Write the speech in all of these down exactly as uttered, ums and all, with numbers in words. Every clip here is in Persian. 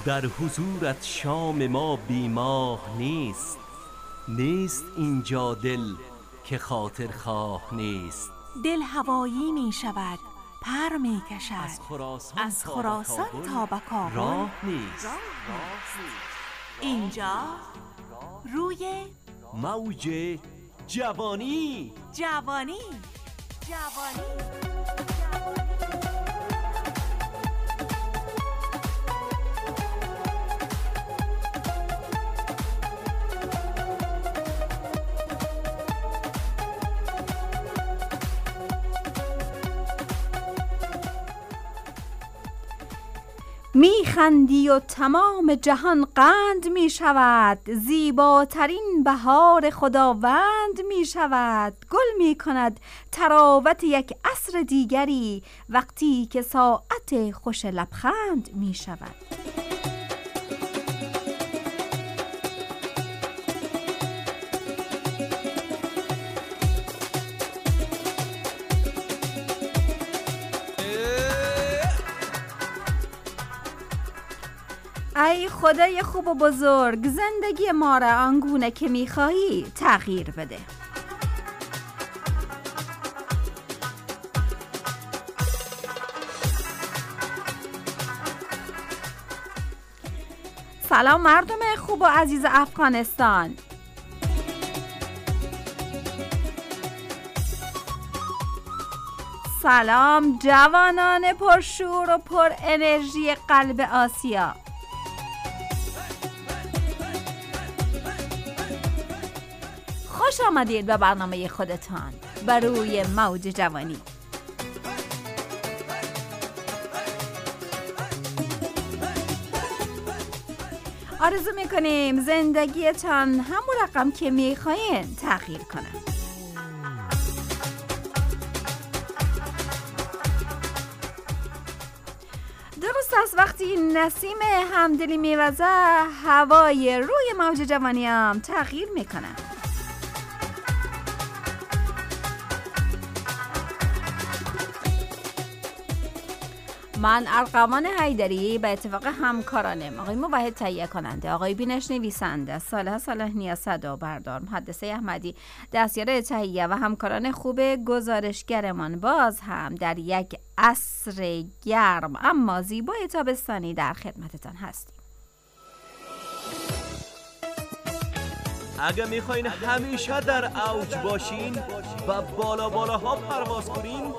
در حضورت شام ما بیماه نیست. نیست اینجا دل که خاطر خواه نیست. دل هوایی می شود، پر می کشد، از خراسان, از خراسان تا به کابل راه نیست. اینجا روی موج جوانی. جوانی جوانی میخندی و تمام جهان قند می شود، زیباترین بهار خداوند می شود. گل می کند تراوت یک عصر دیگری، وقتی که ساعت خوش لبخند می شود. ای خدای خوب و بزرگ، زندگی ما را آنگونه که می‌خواهی تغییر بده. سلام مردم خوب و عزیز افغانستان. سلام جوانان پرشور و پر انرژی قلب آسیا. خوش آمدید به برنامه خودتان بر روی موج جوانی. آرزو میکنیم زندگیتان همون رقم که میخواین تغییر کنه. درست است وقتی نسیم همدلی میوزه، هوای روی موج جوانی هم تغییر میکنه. من ارقامان حیدری به اتفاق همکارانم آقای موحد تهیه کننده، آقای بینش نویسنده، صالح صالح‌نیا صدا بردار، محدثه احمدی دستیار تهیه و همکاران خوب گزارشگرمان باز هم در یک عصر گرم اما زیبای تابستانی در خدمتتان هستیم. اگه میخواین همیشه در اوج باشین و بالا بالاها پرواز کنین،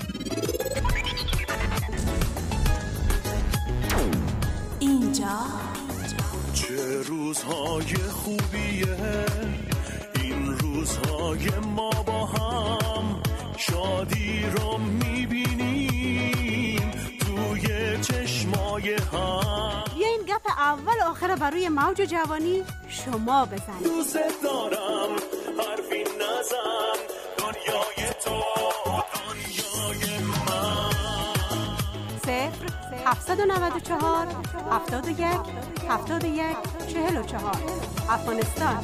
اینجا چه روزهای خوبیه این روزهای، ما با هم شادی رو میبینیم توی چشمای هم. بیاین گپ اول آخر برای موج جوانی شما بزنید. دوست دارم حرفی نزن، دنیای تو دنیای من. صفر هفتصد و نود و چهار هفتاد و یک هفتاد و یک چهل و چهار افغانستان.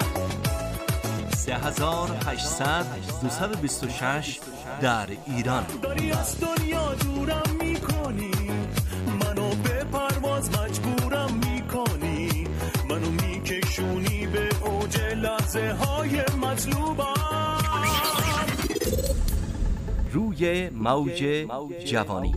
سه هزار و هشتصد دویست و بیست و شش در ایران. داری از دنیا دورم میکنی، منو به پرواز مجبورم میکنی، منو میکشونی به اوج لحظه های مطلوبم. روی موج جوانی.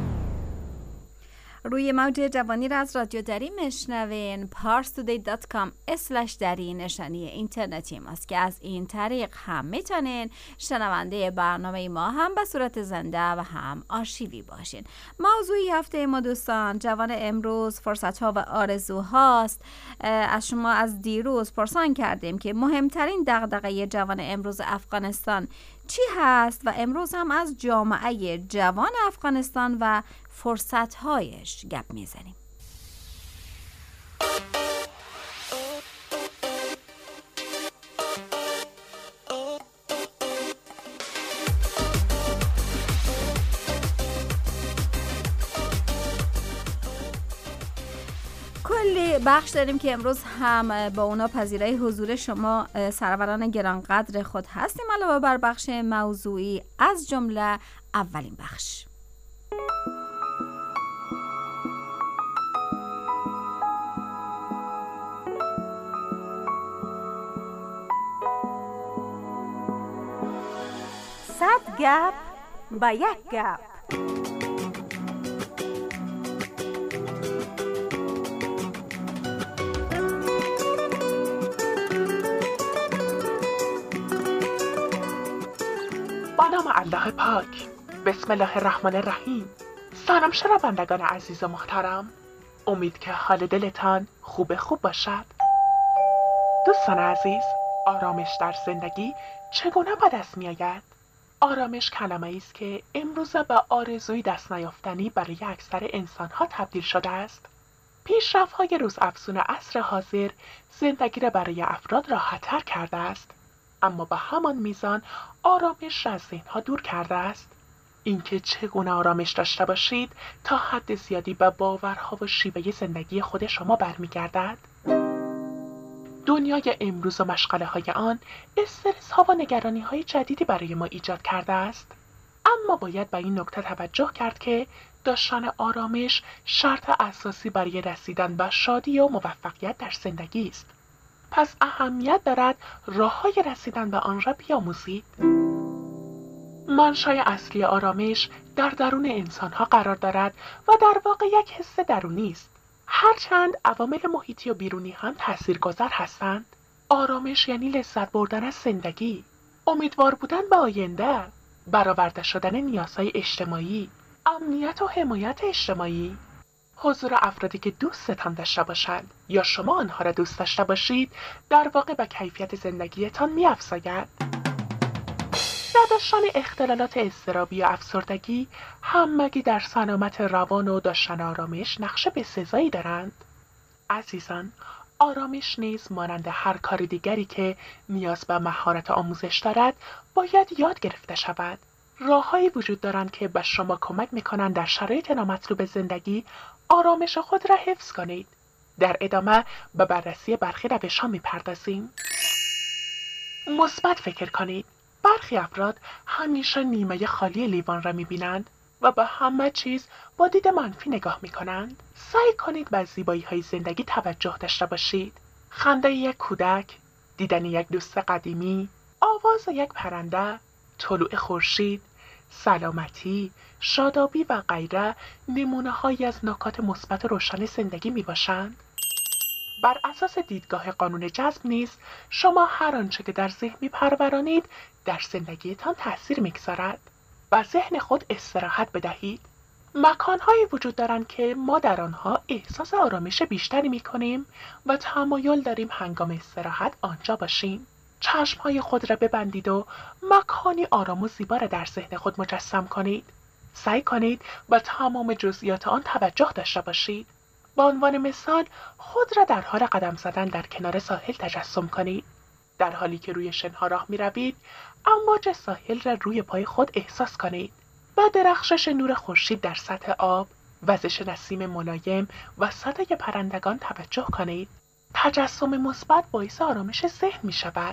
روی موج جوانی را از رادیو دری میشنوین. پارس تودی دات کام اسلش دری نشانی اینترنتی ماست که از این طریق هم میتونین شنونده برنامه ما هم به صورت زنده و هم آرشیوی باشین. موضوعی هفته ما دوستان جوان امروز فرصت‌ها و آرزوهاست. از شما از دیروز پرسان کردیم که مهمترین دغدغه جوان امروز افغانستان چی هست و امروز هم از جامعه جوان افغانستان و فرصت‌هایش گپ میزنیم. کلی بخش داریم که امروز هم با اونا پذیرای حضور شما سروران گرانقدر خود هستیم، علاوه بر بخش موضوعی، از جمله اولین بخش. صد گپ با یک گپ. با نام الله پاک. بسم الله الرحمن الرحیم. سلام شنوندگان عزیز و محترم، امید که حال دلتان خوب خوب باشد. دوستان عزیز، آرامش در زندگی چگونه به دست می آید؟ آرامش کلمه‌ای است که امروزه به آرزوی دست نیافتنی برای اکثر انسان‌ها تبدیل شده است. پیشرفت‌های روزافزون عصر حاضر زندگی را برای افراد راحت‌تر کرده است، اما به همان میزان آرامش را از ذهن‌ها دور کرده است. اینکه چگونه آرامش داشته باشید تا حد زیادی به باورها و شیوه زندگی خود شما برمیگردد. دنیای امروز و مشغله های آن استرس ها و نگرانی های جدیدی برای ما ایجاد کرده است، اما باید به این نکته توجه کرد که داشتن آرامش شرط اساسی برای رسیدن به شادی و موفقیت در زندگی است. پس اهمیت دارد راه های رسیدن به آن را بیاموزید. منشأ اصلی آرامش در درون انسان‌ها قرار دارد و در واقع یک حس درونی است. هرچند عوامل محیطی و بیرونی هم تاثیرگذار هستند. آرامش یعنی لذت بردن از زندگی، امیدوار بودن به آینده، برآورده شدن نیازهای اجتماعی، امنیت و حمایت اجتماعی، حضور افرادی که دوستتان داشته باشند یا شما آنها را دوست داشته باشید در واقع به کیفیت زندگیتان می‌افزاید. نداشتن اختلالات اضطرابی یا افسردگی همگی در سلامت روان و داشتن آرامش نقش بسزایی دارند. عزیزان، آرامش نیز مانند هر کار دیگری که نیاز به مهارت آموزش دارد باید یاد گرفته شود. راههایی وجود دارند که به شما کمک می‌کنند در شرایط نامطلوب زندگی آرامش خود را حفظ کنید. در ادامه به بررسی برخی روش‌ها می‌پردازیم. مثبت فکر کنید. برخی افراد همیشه نیمه خالی لیوان را می‌بینند و به همه چیز با دید منفی نگاه می‌کنند. سعی کنید به زیبایی‌های زندگی توجه داشته باشید. خنده یک کودک، دیدن یک دوست قدیمی، آواز یک پرنده، طلوع خورشید، سلامتی، شادابی و غیره نمونه‌هایی از نکات مثبت روشن زندگی می‌باشند. بر اساس دیدگاه قانون جذب نیز شما هر آنچه که در ذهن می‌پرورانید در زندگیتان تأثیر می‌گذارد. و ذهن خود استراحت بدهید. مکان‌هایی وجود دارند که ما در آنها احساس آرامش بیشتری می‌کنیم و تمایل داریم هنگام استراحت آنجا باشیم. چشم‌های خود را ببندید و مکانی آرام و زیبا را در ذهن خود مجسم کنید. سعی کنید به تمام جزئیات آن توجه داشته باشید. به عنوان مثال خود را در حال قدم زدن در کنار ساحل تجسم کنید. در حالی که روی شنها راه می روید، امواج ساحل را روی پای خود احساس کنید. و درخشش نور خورشید در سطح آب، وزش نسیم ملایم و صدای پرندگان توجه کنید. تجسم مثبت باعث آرامش ذهن می شود.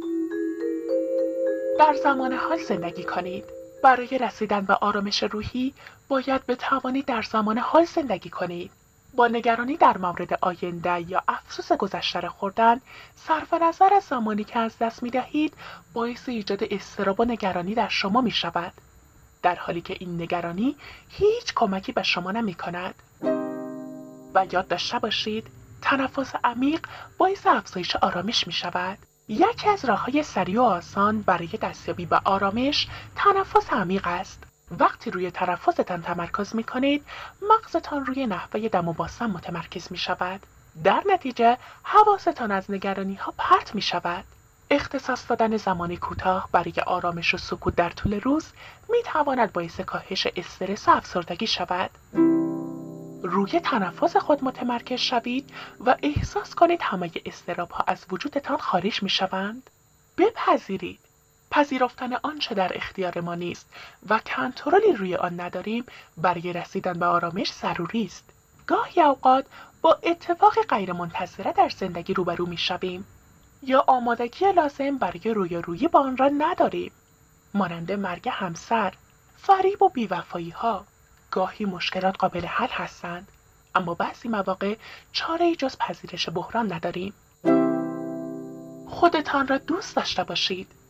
در زمان حال زندگی کنید. برای رسیدن به آرامش روحی باید بتوانید در زمان حال زندگی کنید. با نگرانی در مورد آینده یا افسوس گذشته را خوردن، صرف نظر از زمانی که از دست می دهید باعث ایجاد اضطراب و نگرانی در شما می شود، در حالی که این نگرانی هیچ کمکی به شما نمی کند. و یاد داشته باشید تنفس عمیق باعث افزایش آرامش می شود. یکی از راه‌های سریع و آسان برای دستیابی به آرامش تنفس عمیق است. وقتی روی تنفستان تمرکز می کنید، مغزتان روی نحوه دم و باسم متمرکز می شود. در نتیجه حواستان از نگرانی ها پرت می شود. اختصاص دادن زمانی کوتاه برای آرامش و سکوت در طول روز می تواند باعث کاهش استرس و افسردگی شود. روی تنفس خود متمرکز شوید و احساس کنید همه اضطراب ها از وجودتان خارج می شوند. بپذیرید پذیرفتن آنچه در اختیار ما نیست و کنترلی روی آن نداریم برای رسیدن به آرامش ضروری است. گاهی اوقات با اتفاق غیرمنتظره در زندگی روبرو می‌شویم یا آمادگی لازم برای رویارویی با آن را نداریم، مانند مرگ همسر، فریب و بی‌وفایی‌ها. گاهی مشکلات قابل حل هستند، اما بعضی مواقع چاره‌ای جز پذیرش بحران نداریم. خودتان را دوست داشته باشید.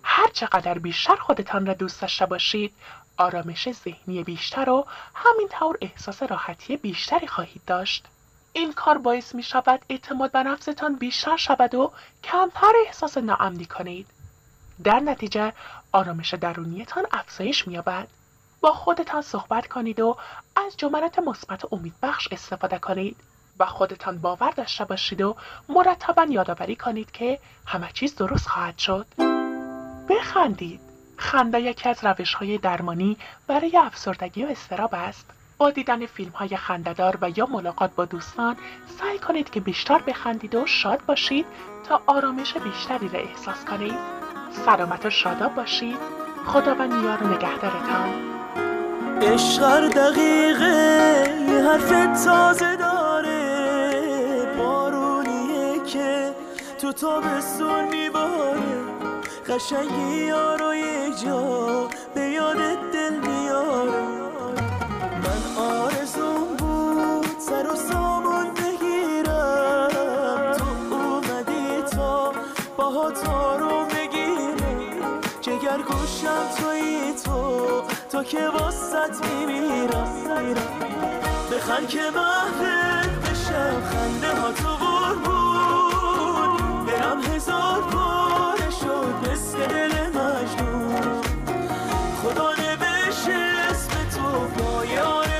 هر چقدر بیشتر خودتان را دوست داشته باشید، آرامش ذهنی بیشتر و همینطور احساس راحتی بیشتری خواهید داشت. این کار باعث می شود اعتماد به نفستان بیشتر شود و کمتر احساس ناامنی کنید. در نتیجه آرامش درونیتان افزایش می یابد. با خودتان صحبت کنید و از جملات مثبت و امیدبخش استفاده کنید و خودتان باور داشته باشید و مرتباً یادآوری کنید که همه چیز درست خواهد شد. بخندید. خنده یکی از روش‌های درمانی برای افسردگی و اضطراب است. با دیدن فیلم‌های خنده‌دار و یا ملاقات با دوستان سعی کنید که بیشتر بخندید و شاد باشید تا آرامش بیشتری را احساس کنید. سلامت و شاداب باشید. خداوند یار و نگهدارتان. عشق هر دقیقه یه حرف تازه داره، بارونیه که تو تابستون میباره، قشنگی یارو یک جا به یادت دل میاره. من آرزوم بود سر و سامان بگیرم، تو اومدی تا باهات آروم بگیرم، جگر گوشم تویی تو تا که واسط میمیرم. بخند که محفل بشم خنده ها تو بربون، دلم هزار پاره شد مثل دل مجنون. خدا نوشت اسم تو پای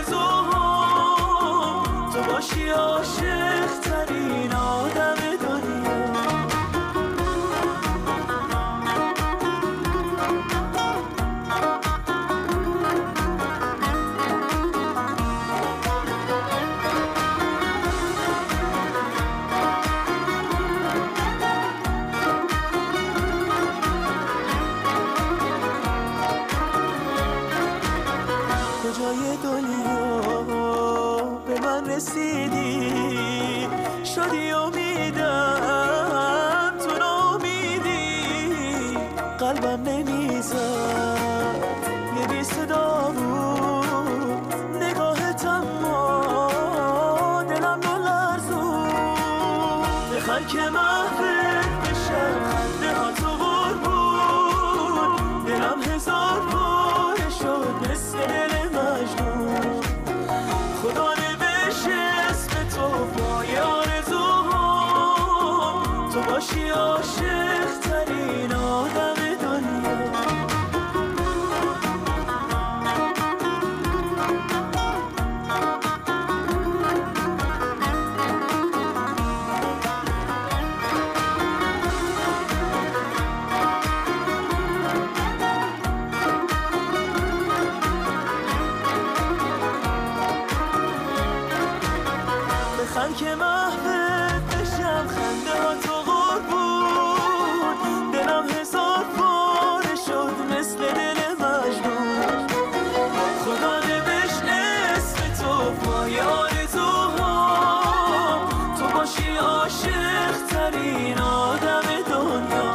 آرزوهام، تو باشی عاشق ترین آدم دنیا. کجای دنیا به من رسیدی، شدی امیدم تو ناامیدی، قلبم نمیزد یه بی صدا بود، نگاهت اما دلم رو لرزون. بخند که محفل بشم خنده ها تو بربون، دلم هزار پاره شد مثل دل مجنون. خدا نوشت اسم تو پای آرزوهام، تو باشی عاشق ترین آدم دنیا. بخند که محفل بشم خنده ها تو قربون، دلم هزار پاره شد مثل دل مجنون. خدا نوشت اسم تو پای آرزوهام، تو باشی عاشق ترین آدم دنیا.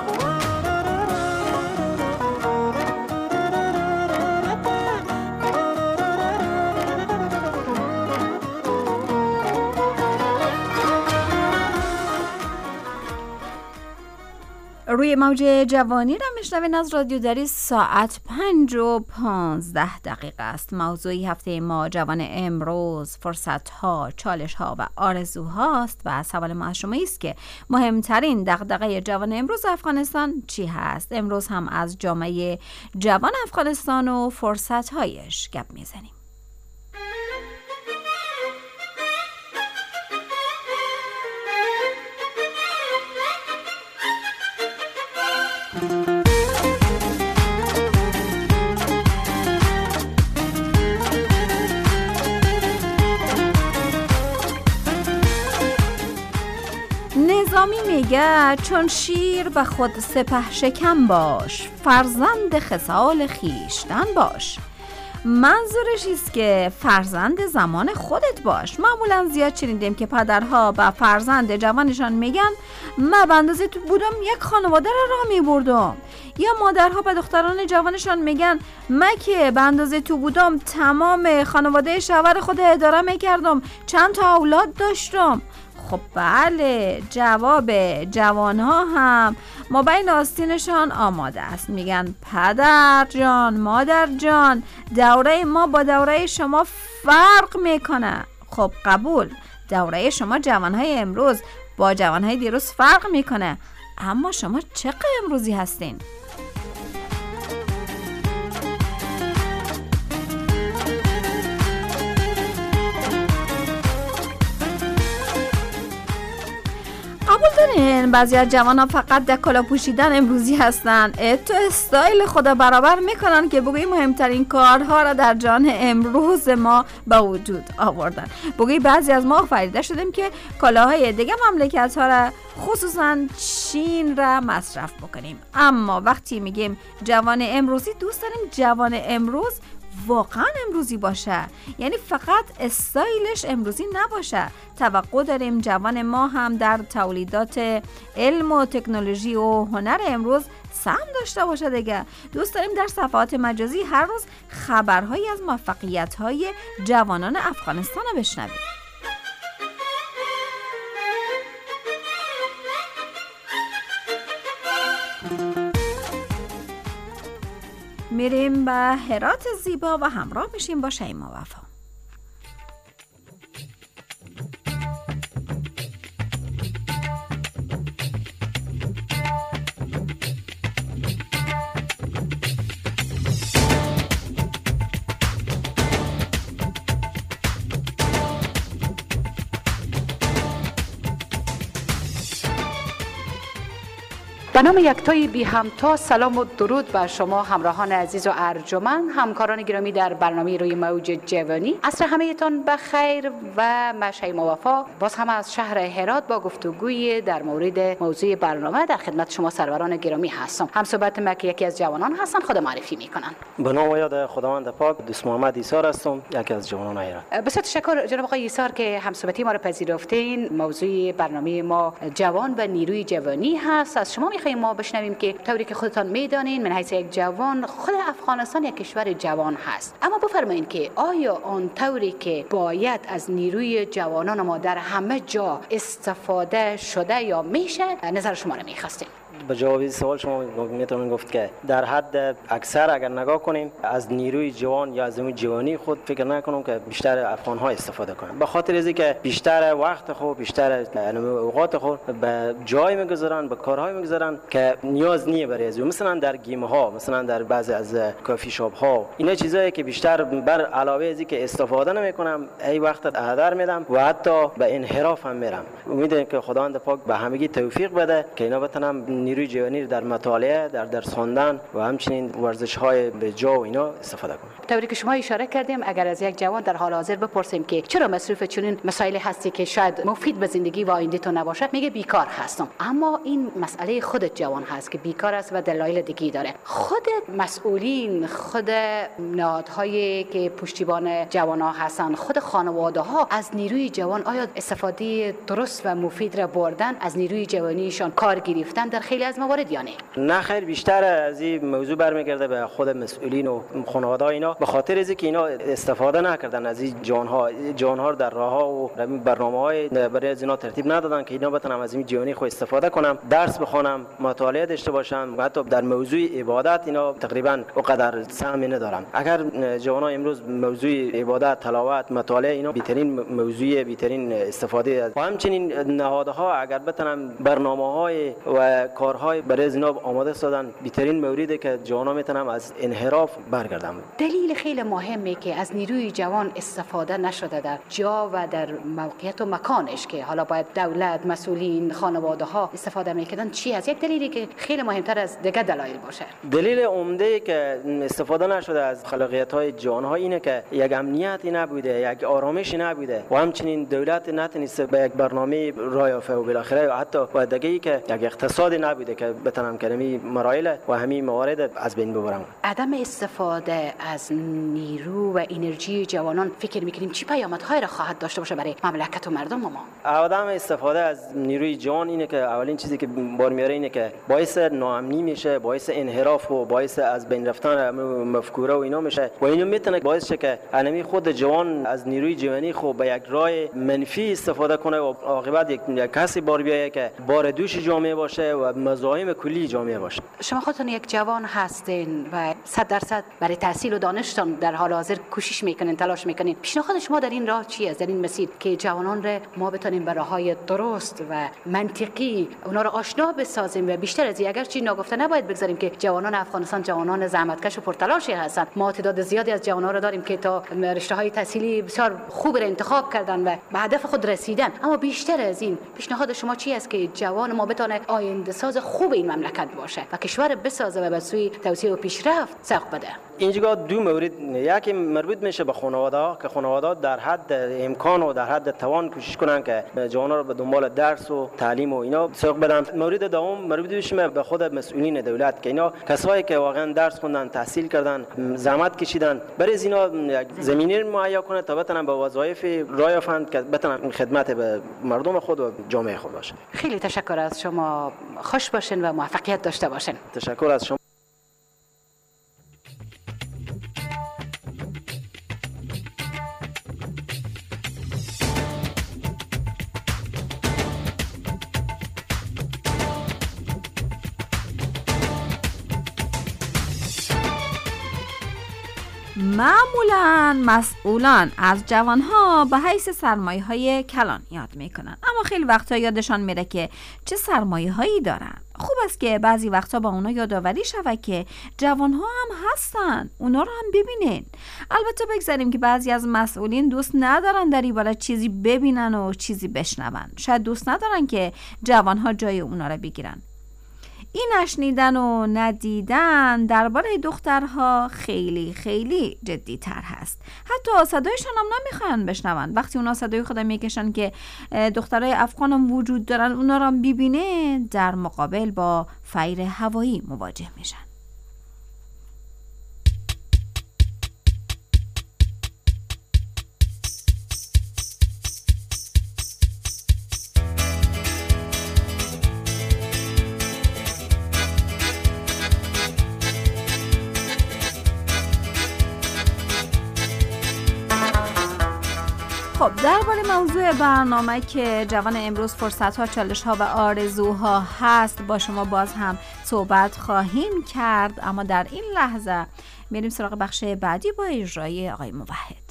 روی موج جوانی را میشنوین از رادیو دری. ساعت پنج و پانزده دقیقه است. موضوعی هفته ما جوان امروز فرصت ها، چالش ها و آرزوهاست و سوال ما از شما است که مهمترین دغدغه جوان امروز افغانستان چی هست؟ امروز هم از جامعه جوان افغانستان و فرصت هایش گپ میزنیم. نظامی میگه چون شیر به خود سپه شکم باش، فرزند خصال خیشتن باش. منظورش است که فرزند زمان خودت باش. معمولا زیاد شنیدیم که پدرها به فرزند جوانشان میگن من به اندازه تو بودم یک خانواده را راه میبردم، یا مادرها به دختران جوانشان میگن من که به اندازه تو بودم تمام خانواده شوهر خود اداره میکردم، چند تا اولاد داشتم. خب بله، جواب جوانها هم مابین آستینشان آماده است. میگن پدر جان، مادر جان، دوره ما با دوره شما فرق میکنه. خب قبول، دوره شما جوانهای امروز با جوانهای دیروز فرق میکنه، اما شما چقدر امروزی هستین؟ قبول دارین بعضی از جوان ها فقط در کلاه پوشیدن امروزی هستن، تو استایل خدا برابر میکنن که بگویی مهمترین کارها را در جان امروز ما به وجود آوردن. بگویی بعضی از ما آفریده شدیم که کالاهای دیگه مملکت ها را خصوصا چین را مصرف بکنیم، اما وقتی میگیم جوان امروزی دوست داریم جوان امروز واقعا امروزی باشه، یعنی فقط استایلش امروزی نباشه. توقع داریم جوان ما هم در تولیدات علم و تکنولوژی و هنر امروز سهم داشته باشه دیگه. دوست داریم در صفحات مجازی هر روز خبرهایی از موفقیت‌های جوانان افغانستان رو بشنویم. میریم به هرات زیبا و همراه میشیم با شیما وفا. به نام یکتای بی همتا، سلام و درود به شما همراهان عزیز و ارجمند، همکاران گرامی در برنامه روی موج جوانی. عصر همه‌تان بخیر و من شیما وفا باز هم از شهر هرات با گفتگوی در مورد موضوع برنامه در خدمت شما سروران گرامی هستم. هم صحبت ما که یکی از جوانان هستن، خود معرفی میکنن. به نام و یاد خداوند پاک، دوست محمد ایسار هستم، یکی از جوانان هرات. بسیار تشکر جناب آقای ایسار که هم صحبتی ما رو پذیرفتین. موضوع برنامه ما جوان و نیروی جوانی هست. از شما ما بشنویم که طوری که خودتان میدانین من حیث یک جوان، خود افغانستان یک کشور جوان هست، اما بفرمایین که آیا آن طوری که باید از نیروی جوانان ما در همه جا استفاده شده یا میشه؟ نظر شما رو میخواستیم. به جواب این سوال شما میتونم گفت که در حد اکثر اگر نگاه کنیم از نیروی جوان یا از جوانی خود فکر نکنم که بیشتر افغان ها استفاده کنند، به خاطر از اینکه بیشتر وقت خود، بیشتر اوقات خود به جای میگذارن، به کارهای میگذارن که نیاز نیه برای از، مثلا در گیم ها، مثلا در بعضی از کافی شاپ ها، اینا چیزایی که بیشتر بر علاوه از اینکه استفاده نمیکنم ای وقت هدر میدم و حتی به انحراف هم میرم. امیدوارم که خداوند پاک به همگی توفیق بده که اینا بتونم نیروی جوانی در مطالعه، در درس خواندن و همچنین ورزش‌های به جا و اینا استفاده کنم. طوری که شما اشاره کردیم، اگر از یک جوان در حال حاضر بپرسیم که چرا مصروف چنین مسائلی هستی که شاید مفید به زندگی و آینده تو نباشه، میگه بیکار هستم. اما این مسئله خودت جوان هست که بیکار است و دلایل دیگه داره. خود مسئولین، خود نهادهایی که پشتیبان جوان‌ها هستن، خود خانواده‌ها از نیروی جوان آیا استفاده درست و مفید را بردن، از نیروی جوانیشان کار گرفتن در خیلی از موارد یا نه؟ نه خیر، بیشتر از این موضوع برمیگرده به خود مسئولین و خانواده‌ها اینا، به خاطر از اینکه اینا استفاده نکردن از این جان‌ها جان‌ها در راه‌ها و برنامه‌های برای از اینا ترتیب ندادن که اینا بتونم از این جوانی خود استفاده کنم، درس بخونم، مطالعه داشته باشم. حتی در موضوع عبادت اینا تقریبا اونقدر سهمی ندارم. اگر جوانان امروز موضوع عبادت، تلاوت، مطالعه اینا بهترین موضوع، بهترین استفاده است. و همچنین نهادها اگر بتونن برنامه‌های و کارهای برای از اینا آماده سازن، بهترین موردی که جوانان میتونن از انحراف برگردن. دلیل خیلی مهمی که از نیروی جوان استفاده نشده در جا و در موقعیت و مکانش که حالا باید دولت، مسئولین، خانواده ها استفاده میکردن چی است؟ یک دلیلی که خیلی مهمتر از دیگه دلایل باشه. دلیل عمده که استفاده نشده از خلاقیت های جوانها اینه که یک امنیتی نبوده، یک آرامشی نبوده و همچنین دولت نتونسته به یک برنامه راه یافته و بالاخره حتی با دیگه که یک اقتصادی نبوده که بتونم کلمه مراحل و همین موارد از بین ببرم. عدم استفاده از نیرو و انرژی جوانان فکر میکنیم چی پیامدهای را خواهد داشته باشه برای مملکت و مردم ما؟ عدم استفاده از نیروی جوان اینه که اولین چیزی که بار میاره اینه که باعث ناامنی میشه، باعث انحراف و باعث از بین رفتن مفکوره و اینا میشه و اینو میتونه باعث شه که انمی خود جوان از نیروی جوانی خود به یک راه منفی استفاده کنه و عاقبت یک, یک کسی بار بیایه که بار دوش جامعه باشه و مزاحم کلی جامعه باشه. شما خودتون یک جوان هستین و صد درصد برای تحصیل و دانشتان در حال حاضر کوشش میکنین، تلاش میکنین. پیشنهاد شما در این راه چی است، در این مسیر که جوانان را ما بتونیم به راههای درست و منطقی اونا رو آشنا بسازیم و بیشتر از این اگر چی ناگفته نباید بگذاریم که جوانان افغانستان جوانان زحمتکش و پرتلاشی هستن. ما تعداد زیادی از جوانان رو داریم که تا رشته‌های تحصیلی بسیار خوب را انتخاب کردن و به هدف خود رسیدن. اما بیشتر از این پیشنهاد شما چی است که جوان ما بتونه آینده ساز خوب این مملکت باشه و کشور بسازه و به سوی توسعه و پیشرفت سوق بده؟ اینجا دو مورد، یکی مربوط میشه به خانواده که خانواده در حد امکان و در حد توان کوشش کنن که جوانان رو به دنبال درس و تعلیم و اینا سوق بدن. مورد دوم مربوط میشه به خود مسئولین دولت که اینا کسایی که واقعا درس خوندن، تحصیل کردن، زحمت کشیدن، برای اینا زمینه مهیا کنه تا بتونن به وظایف راه یافتند که بتونن خدمت به مردم خود و جامعه خود باشن. خیلی تشکر از شما، خوش باشین و موفقیت داشته باشین. تشکر از شما. معمولاً مسئولان از جوانها به حیث سرمایه‌های کلان یاد میکنن، اما خیلی وقتا یادشان میره که چه سرمایه‌هایی دارن. خوب است که بعضی وقتا با اونا یادآوری شود که جوانها هم هستن، اونا رو هم ببینین. البته بگذاریم که بعضی از مسئولین دوست ندارن در این باره چیزی ببینن و چیزی بشنون. شاید دوست ندارن که جوانها جای اونا رو بگیرن. این نشنیدن و ندیدن درباره دخترها خیلی خیلی جدی تر هست. حتی صدایشان هم نمیخوان بشنون. وقتی اونا صدای خودم میکشن که دخترای افغان هم وجود دارن، اونا رو هم ببینه، در مقابل با فیر هوایی مواجه میشن. خب درباره موضوع برنامه که جوان امروز فرصت‌ها، چالش‌ها و آرزوها هست با شما باز هم صحبت خواهیم کرد، اما در این لحظه میریم سراغ بخش بعدی با اجرای آقای موحد.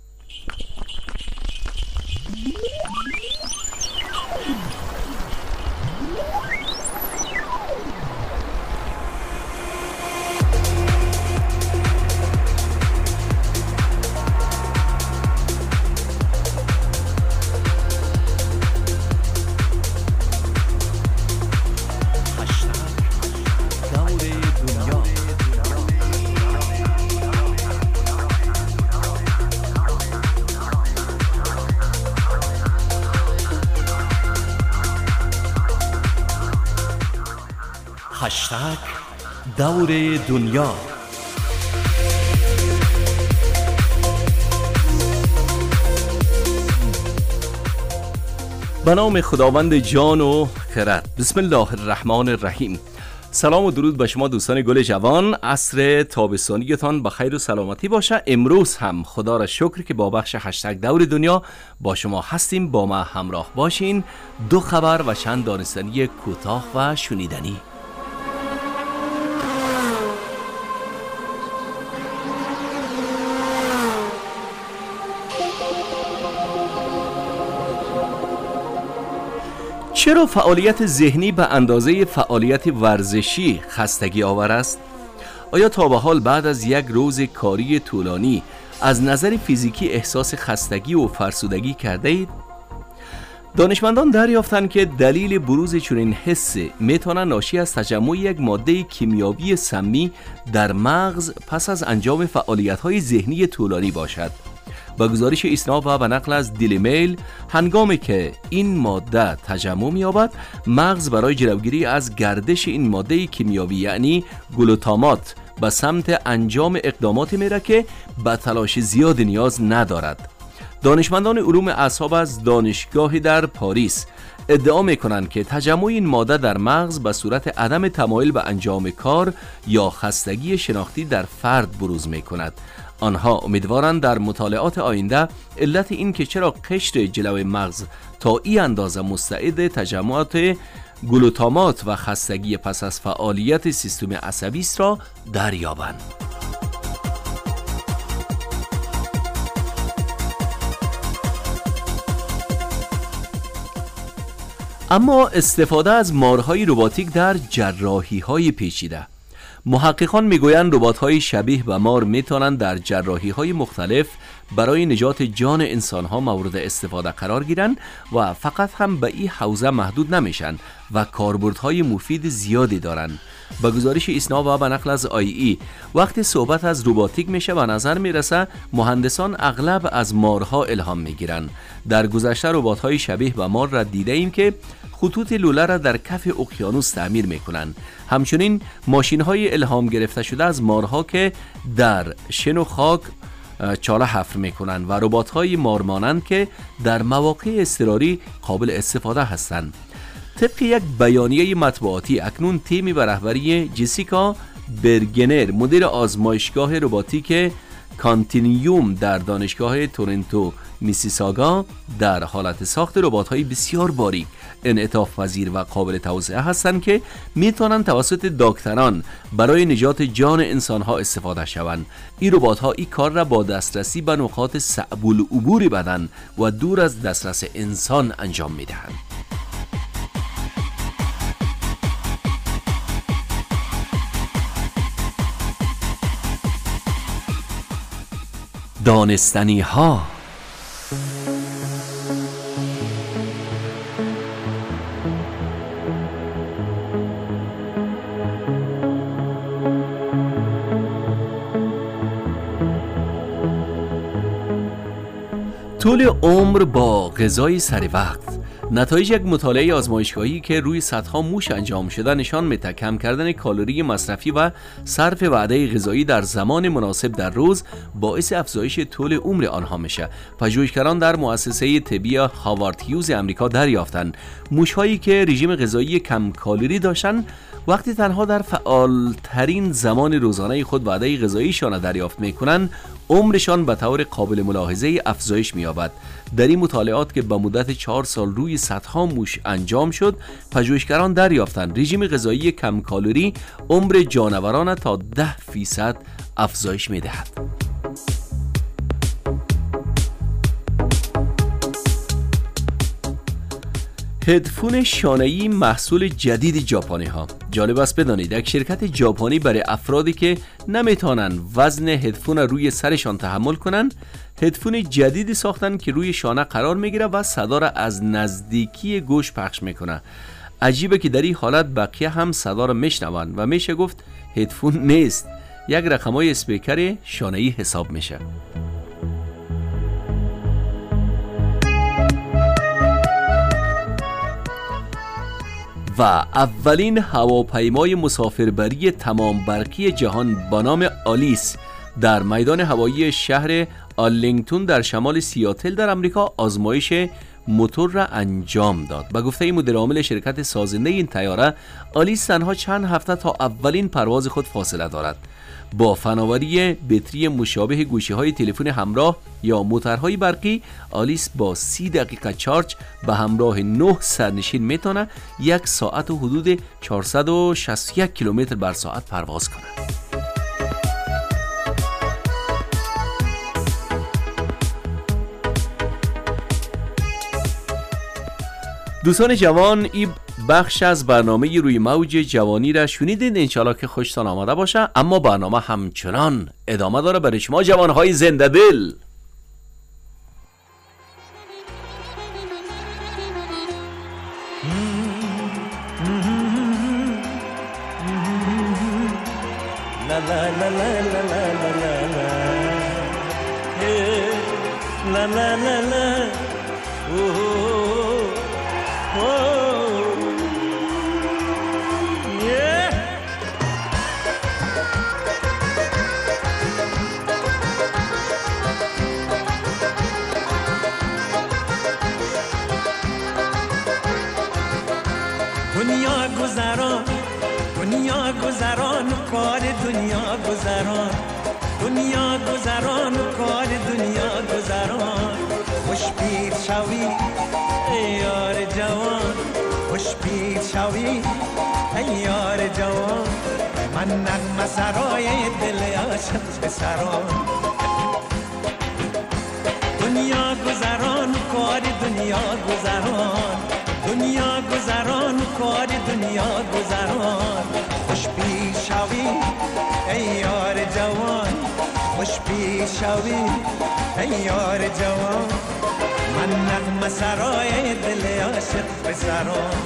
هشتگ دور دنیا. به نام خداوند جان و خرد. بسم الله الرحمن الرحیم. سلام و درود به شما دوستان گل جوان. عصر تابستانیتان به خیر و سلامتی باشه. امروز هم خدا را شکر که با بخش هشتگ دور دنیا با شما هستیم. با ما همراه باشین. دو خبر و چند دانستنی کوتاه و شنیدنی. چرا فعالیت ذهنی به اندازه فعالیت ورزشی خستگی آور است؟ آیا تا به حال بعد از یک روز کاری طولانی از نظر فیزیکی احساس خستگی و فرسودگی کرده اید؟ دانشمندان دریافتند که دلیل بروز چنین حس میتونه ناشی از تجمع یک ماده کیمیایی سمی در مغز پس از انجام فعالیت‌های ذهنی طولانی باشد. با گزارش ایسنا و به نقل از دیلی میل، هنگامی که این ماده تجمع می‌یابد، مغز برای جلوگیری از گردش این ماده کیمیایی یعنی گلوتامات به سمت انجام اقداماتی میره که به تلاش زیاد نیاز ندارد. دانشمندان علوم اعصاب از دانشگاهی در پاریس ادعا میکنند که تجمع این ماده در مغز به صورت عدم تمایل به انجام کار یا خستگی شناختی در فرد بروز میکند. آنها امیدوارند در مطالعات آینده علت این که چرا قشر جلوی مغز تا این اندازه مستعد تجمعات گلوتامات و خستگی پس از فعالیت سیستم عصبی است را دریابند. اما استفاده از مارهای روباتیک در جراحی‌های پیچیده. محققان میگویند ربات‌های شبیه به مار میتوانند در جراحی‌های مختلف برای نجات جان انسان‌ها مورد استفاده قرار گیرند و فقط هم به این حوزه محدود نمیشن و کاربردهای مفید زیادی دارند. با گزارش ایسنا و به نقل از آی ای، وقتی صحبت از روباتیک میشه به نظر میرسه مهندسان اغلب از مارها الهام میگیرند. در گذشته ربات‌های شبیه به مار را دیده ایم که خطوط لوله را در کف اقیانوس تعمیر میکنند. همچنین ماشین‌های الهام گرفته شده از مارها که در شن و خاک چاله حفر میکنند و ربات‌های مارمانند که در مواقع اضطراری قابل استفاده هستند. طبق یک بیانیه مطبوعاتی، اکنون تیمی به رهبری جسیکا برگنر، مدیر آزمایشگاه رباتیک کانتینیوم در دانشگاه تورنتو میسیساگا، در حالت ساخت ربات‌های بسیار باریک، انعطاف پذیر و قابل توسعه هستند که میتوانند توسط دکتران برای نجات جان انسان‌ها استفاده شوند. این ربات‌ها این کار را با دسترسی به نقاط صعب العبور بدن و دور از دسترس انسان انجام میدهند. دانستنی ها. طول عمر با غذای سر وقت. نتایج یک مطالعه آزمایشگاهی که روی صدها موش انجام شده نشان می‌دهد کم کردن کالری مصرفی و صرف وعده غذایی در زمان مناسب در روز باعث افزایش طول عمر آنها میشه. پژوهشگران در مؤسسه طبی هاوارد هیوز آمریکا دریافتند موش‌هایی که رژیم غذایی کم کالری داشتند وقتی تنها در فعالترین زمان روزانه خود وعده غذاییشان را دریافت میکنند، عمرشان به طور قابل ملاحظه افزایش می‌یابد. در این مطالعات که به مدت چهار سال روی صدها موش انجام شد، پژوهشگران دریافتند رژیم غذایی کم کالری عمر جانوران تا ده فیصد افزایش می‌دهد. هدفون شانه‌ای محصول جدید ژاپنی ها. جالب است بدانید یک شرکت ژاپنی برای افرادی که نمیتونن وزن هدفون روی سرشان تحمل کنن، هدفون جدیدی ساختن که روی شانه قرار میگیره و صدا را از نزدیکی گوش پخش میکنه. عجیبه که در این حالت بقیه هم صدا را میشنون و میشه گفت هدفون نیست، یک رقمای اسپیکر شانه‌ای حساب میشه. و اولین هواپیمای مسافربری تمام برقی جهان با نام آلیس در میدان هوایی شهر آرلینگتون در شمال سیاتل در آمریکا آزمایش موتور را انجام داد. به گفته مدیر عامل شرکت سازنده این طیاره، آلیس تنها چند هفته تا اولین پرواز خود فاصله دارد. با فناوری بطری مشابه گوشی‌های تلفن همراه یا موتورهای برقی، آلیس با سی دقیقه چارج به همراه نه سرنشین میتونه یک ساعت و حدود چهارصد و شصت و یک کیلومتر بر ساعت پرواز کنه. دوستان جوان، این بخش از برنامه روی موج جوانی را شنیدید. انشالله که خوشتان آمده باشه، اما برنامه همچنان ادامه داره برای شما جوانهای زنده دل. La la la la la la la la la. la la la la. Oh, oh, oh. Yeah. دنیا گذران دنیا گذران کار دنیا گذران دنیا گذران کار دنیا گذران خوش پیر شوی ای یار جوان خوش پیر شوی ای یار جوان من نغمه سرای دل عاشق پسران دنیا گذران کار دنیا گذران دنیا گذران کار دنیا گذران خوش پیر شوی ای یار جوان خوش پیر شوی ای یار جوان من نغمه سرای دل عاشق پسران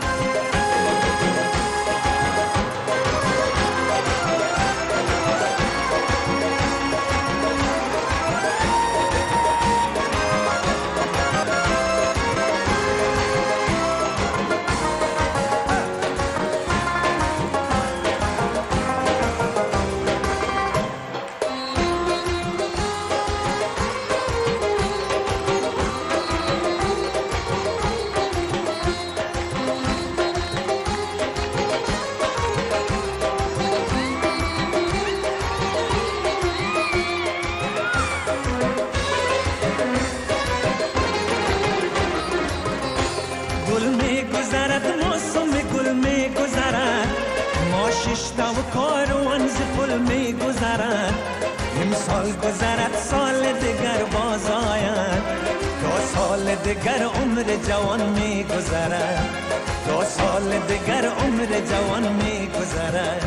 گذرد سال دیگر باز آید تا سال دیگر عمر جوان می گذرد تا سال دیگر عمر جوان می گذرد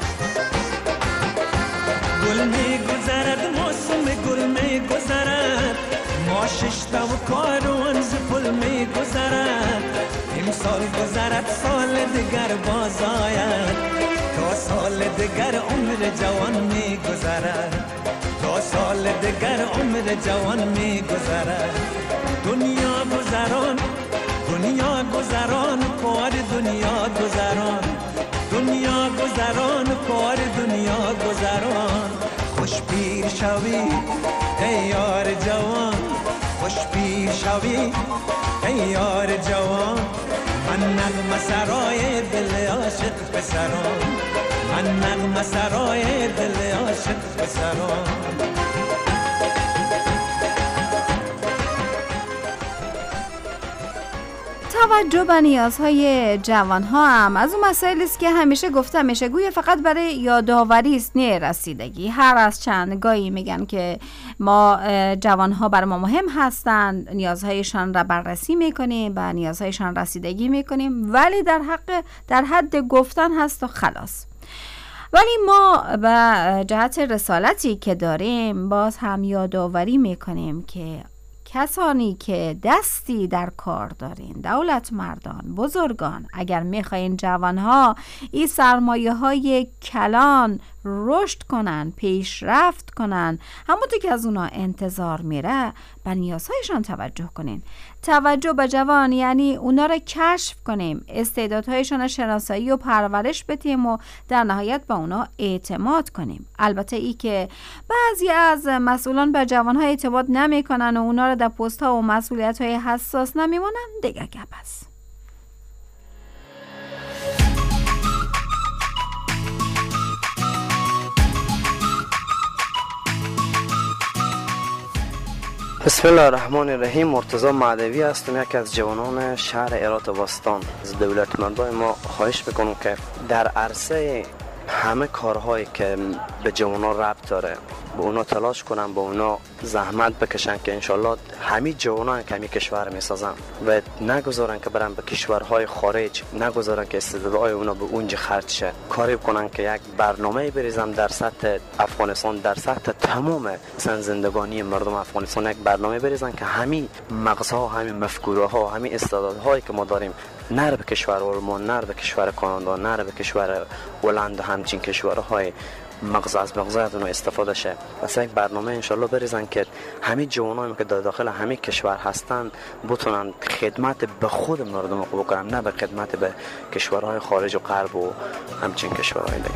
گل می گذرد موسم گل می گذرد ما ششتا و کاروان ز پل می گذرد امسال گذرد سال دیگر باز آید تا سال دیگر عمر جوان می گذرد تا سال دیگر عمر جوان می گذرد دنیا گذران دنیا گذران کار دنیا گذران دنیا گذران کار دنیا گذران خوش پیر شوی ای یار جوان خوش پیر شوی ای یار جوان من نغمه سرای دل عاشق پسران من نغمه سرای دل عاشق پسران توجه به نیازهای جوانها هم از اون مسائلی است که همیشه گفتم میشه گویا فقط برای یادآوری است نه رسیدگی. هر از چند گاهی میگن که ما جوانها برای ما مهم هستند، نیازهایشان را بررسی میکنیم، به نیازهایشان رسیدگی میکنیم، ولی در حق در حد گفتن هست و خلاص. ولی ما به جهت رسالتی که داریم باز هم یادآوری میکنیم که کسانی که دستی در کار دارین، دولت مردان، بزرگان، اگر میخواین جوانها این سرمایه های کلان رشد کنن، پیشرفت کنن، همونطور که از اونا انتظار میره، به نیازهایشان توجه کنین. توجه به جوان یعنی اونا رو کشف کنیم، استعدادهایشان رو شناسایی و پرورش بدیم و در نهایت به اونا اعتماد کنیم. البته ای که بعضی از مسئولان به جوانها اعتماد نمی کنن و اونا رو در پست ها و مسئولیت های حساس نمیمونن، دیگه گپ است. بسم الله الرحمن الرحیم. مرتضی معدوی هستم، یکی از جوانان شهر هرات باستان. از دولت مردان ما خواهش میکنم که در عرصه همه کارهایی که به جوانان ربط داره با اونا تلاش کنن، با اونا زحمت بکشن که انشالله همه جوانان که همین کشور میسازن و نگذارن که برن به کشورهای خارج، نگذارن که استعدادهای اونا به اونجا خرج شه. کاری بکنن که یک برنامه بریزن در سطح افغانستان، در سطح تمام زندگانی مردم افغانستان، یک برنامه بریزن که همین مغزها، همین مفکورها، همین استعدادهایی که ما داریم نره به کشور آلمان، نره به کشور کانادا، نره به کشور هلند و همچین کشورهای مغز از مغزتون استفاده شه. پس یک برنامه انشالله بریزن که همه جوانایی که در داخل همه کشور هستند بتونن خدمت به خود مردم بکنن، نه به خدمت به کشورهای خارج و غرب و همچین کشورهای دیگه.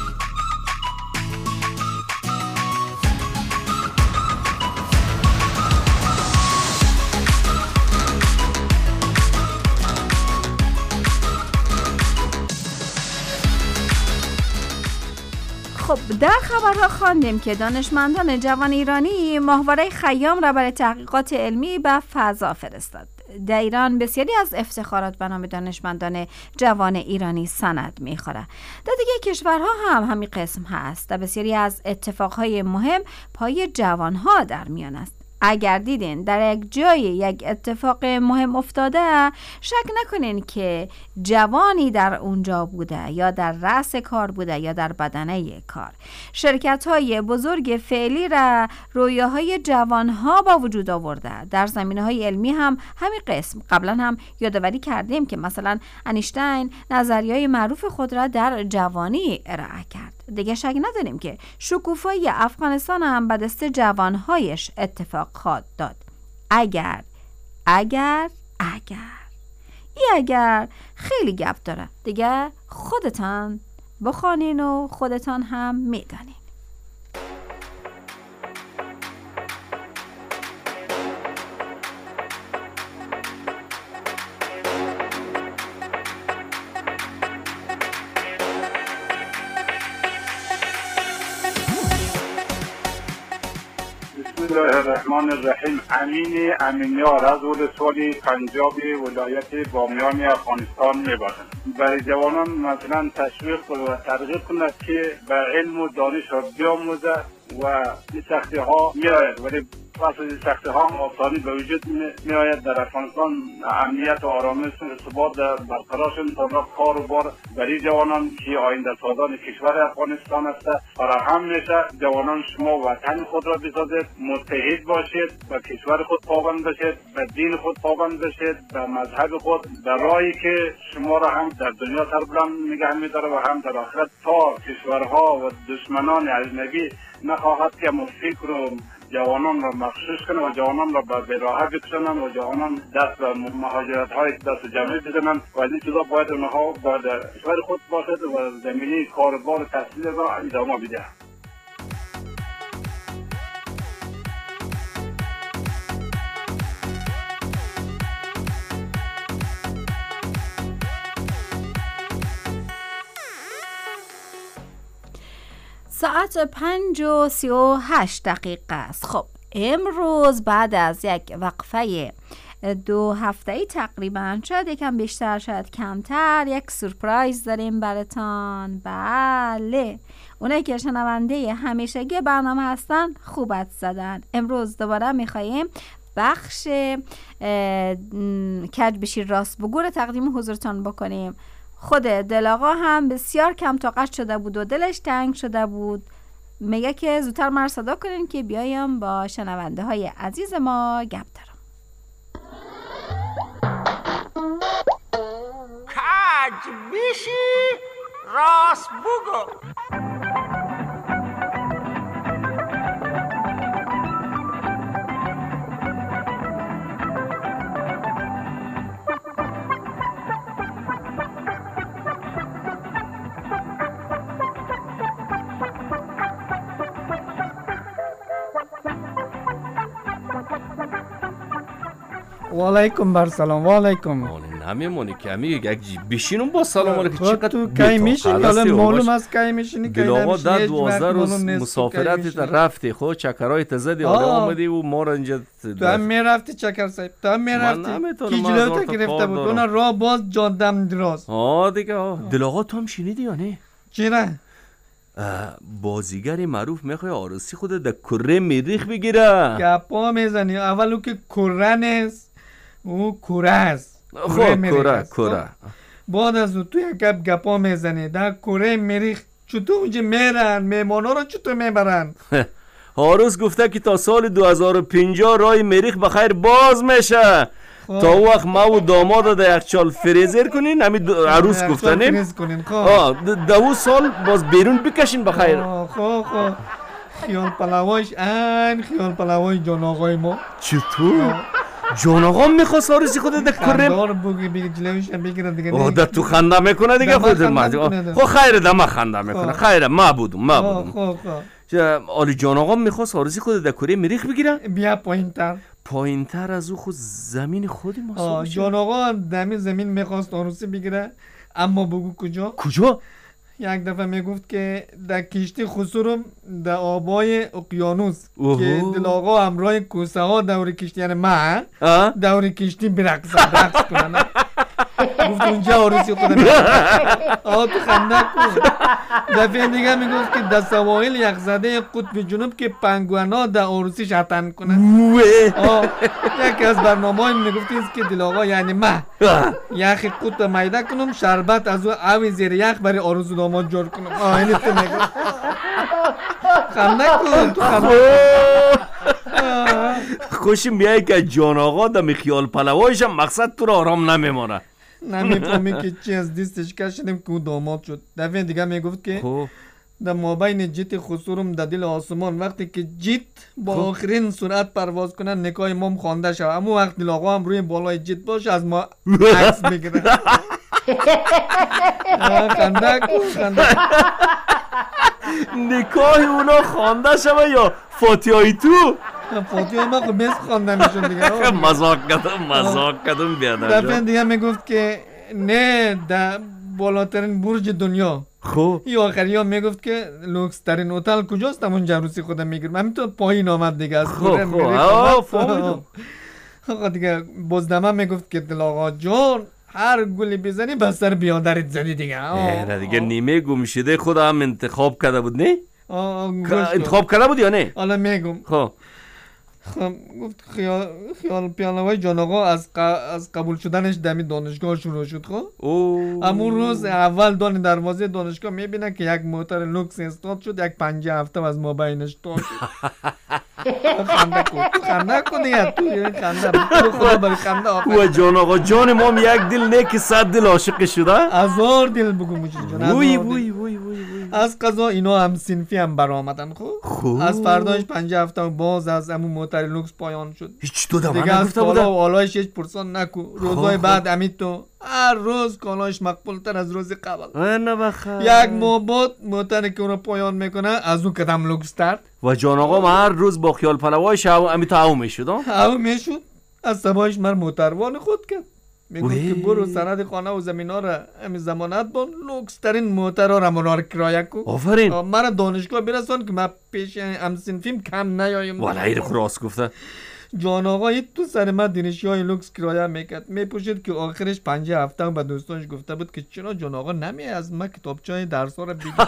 خب در خبرها خواندیم که دانشمندان جوان ایرانی ماهواره خیام را برای تحقیقات علمی به فضا فرستاد. در ایران بسیاری از افتخارات به نام دانشمندان جوان ایرانی سند می‌خوره. در دیگه کشورها هم همین قسم هست. در بسیاری از اتفاقهای مهم پای جوانها در میان است. اگر دیدین در یک جای یک اتفاق مهم افتاده، شک نکنین که جوانی در اونجا بوده یا در رأس کار بوده یا در بدنه کار. شرکت‌های بزرگ فعلی را رویاهای جوانها با وجود آورده. در زمینه‌های علمی هم همین قسم. قبلا هم یادآوری کردیم که مثلا انیشتین نظریه‌های معروف خود را در جوانی ارائه کرد. دیگه شک نداریم که شکوفایی افغانستان هم به دست جوانهایش اتفاق خواهد داد. اگر اگر اگر ای اگر خیلی گپ داره، دیگه خودتان بخوانین و خودتان هم میدانین. بسم الله الرحمن الرحیم. امین امینیار از ولسوالی پنجاب ولایت بامیان افغانستان میباشم. برای جوانان مثلا تشویق و ترغیب کند که به علم و دانش را بیاموزه و این سختی ها می آید، ولی پس از این سختی ها آسانی به وجود می آید. در افغانستان امنیت و آرامش و ثبات برقرار شد تا کار و بار برای جوانان که آینده سازان کشور افغانستان است فراهم میشه. جوانان شما وطن خود را بسازید، متحد باشید، به کشور خود پابند باشید، به دین خود پابند باشید، به مذهب خود، به راهی که شما را هم در دنیا سربلند نگه می‌داره و هم در آخرت تا کشورها و دشمنان اجنبی نخواهد که فکر و جوانان را مخشوش کنند و جوانان را به بیراهه بکشانند و جوانان دست به مهاجرت های دست جمعی بزنند و این چیزا باید اونها باید کشور خود باشد و زمینه کاربار تحصیل را ادامه بده. ساعت پنج و سی و هشت دقیقه است. خب امروز بعد از یک وقفه دو هفته‌ای تقریبا، شاید یکم بیشتر شاید کمتر، یک سورپرایز داریم براتان. بله، اونایی که شنونده همیشگی برنامه هستن خوبت زدن. امروز دوباره میخواییم بخش کج بشیر راست بگو رو تقدیم حضورتان بکنیم. خود دلاغا هم بسیار کم طاقت شده بود و دلش تنگ شده بود. میگه که زودتر مرا صدا کنین که بیایم با شنونده های عزیز ما گپ دارم. کج بشی راست بگو. و علیکم بر سلام. و علیکم. نمیمونی که میگه یک بشینم با سلام علیکم. چقدر تو کی میشینی؟ حالا معلوم است کی میشینی کی نمیشینی. دلاغا در دوازده روز مسافرت رفتی، خود چکرای تزدی حالا آمدی و ما را اینجا تو هم میرفتی چکر صاحب، تو هم میرفتی کی جلوت گرفته بود اون راه باز جادم دراز. ها دیگه دلاغا تو هم شنیدی یا نه؟ چرا؟ بازیگر معروف میخواد عروسی خود در کره مریخ بگیره. گپا میزنی. اولو که کره نیست، او کره است. خب کره کره. بعد از اون تو یک گپ گپا میزنی در کره مریخ چطور اونجا میرن؟ میمانا رو چطور میبرن؟ عروس گفته که تا سال دو هزار و پنجاه راه مریخ بخیر باز میشه. تا وقت ما و داماد در یخچال فریزر کنین همین عروس گفتنیم دو سال باز بیرون بکشین بخیر. خب خب خیال پلوایش ان خیال پلوای جان آقای ما. چطور؟ جان آقا میخواست آرزی خودت در کرم؟ خندار بگی بگی جلویش بگیره دیگه. آه در تو خنده میکنه دیگه خودت مرد. خب خیره دم خنده میکنه خیره ما بودم ما بودم. خب خب آلی جان آقا میخواست آرزی خودت در کره مریخ بگیره؟ بیا پایین تر. پایین تر از او خود زمین خودی ما. جان آقا دمی زمین میخواست آرزی بگیره اما بگو کجا؟ کجا؟ یک دفعه میگفت که در کشتی خسورم در آبای اقیانوس که دل آقا همراه کوسه ها دور کشتی یعنی من دور کشتی برقصم رقص کنن. گفت اونجا آرزی خودم آه تو خنده کن. دفعه دیگه میگفت که در سواحل یخزده قطب جنوب که پنگوانا در آرزی شطن کنن. یکی از برنامه های میگفت است که دل آقا یعنی من یخ قطب میده کنم شربت از او اوی زیر یخ برای آرزو داماد جور کنم. آه اینی تو میگفت خنده کن تو خنده خوشم بیایی که جان آقا در خیال پلوایش هم مقصد تو را آرام نمیمانه. نمیفهمی که چی از دیستش کشیدیم که او داماد شد. دفعه دیگه میگفت که در مابین جیت خسورم در دل آسمان وقتی که جیت با آخرین سرعت پرواز کنن نکای مام خوانده شد اما وقت دل آقا هم روی بالای جیت باشه از ما عکس بگیره. خنده کن خنده نکاه اونا خوانده شد یا فاتحه تو؟ فاتحه ما خب میز خوانده میشون دیگه. مزاق کردم مزاق کردم بیادم. دفعه دیگه میگفت که نه در بالاترین برج دنیا. خب این آخری ها میگفت که لوکس ترین هتل کجاست همون جروسی خودم میگیرم همینطور پایین آمد دیگه از خوره میره. آه فهمیدم. آقا دیگه بازدمه میگفت که دل آقا جان هر گلی بزنی بستر بیادرت زدی دیگه. نه دیگه نیمه گم شده خودم هم انتخاب کرده بود نه؟ انتخاب کرده بود یا نه؟ حالا میگم. خب خب گفت خیال خیال پیالوای جان آقا از ق... از قبول شدنش دمی دانشگاه شروع شد. خب همون روز اول دان دروازه دانشگاه میبینه که یک موتور لوکس استارت شد یک پنجه هفته از ما بینش تا شد. خنده کن خنده کن دیگه تو خنده تو خدا برای خنده آفرین. و جان آقا جان ما یک دل نه که صد دل عاشق شده. هزار دل بگو میشه جان. وای وای وای وای. از قضا اینا هم صنفی هم برآمدن. خب از فرداش پنجه هفته باز از همون موتور لوکس پایان شد. هیچ تو دم دیگه از کالا و آلایش هیچ پرسان نکو. روزهای بعد امید تو هر روز کالاش مقبول تر از روز قبل. نه بخیر. یک ماه بعد موتوری که اون پایان میکنه از اون قدم لوکس تر. و جان آقا هر روز با خیال پلوایش امید تو او میشد. او میشد. از صبحش مر موتروان خود کرد. میگفت که برو سند خانه و زمین ها را همین زمانت بان لوکس ترین موتر ها را منار کرایه کن. آفرین. مرا دانشگاه برسان که من پیش همسین فیلم کم نیایم. والا این راست گفته. جان آقا تو سر من دینشی های لوکس کرایه میکرد. میپوشید که آخرش پنجه هفته به دوستانش گفته بود که چرا جان آقا نمی از من کتابچه های درس ها را بگیرم.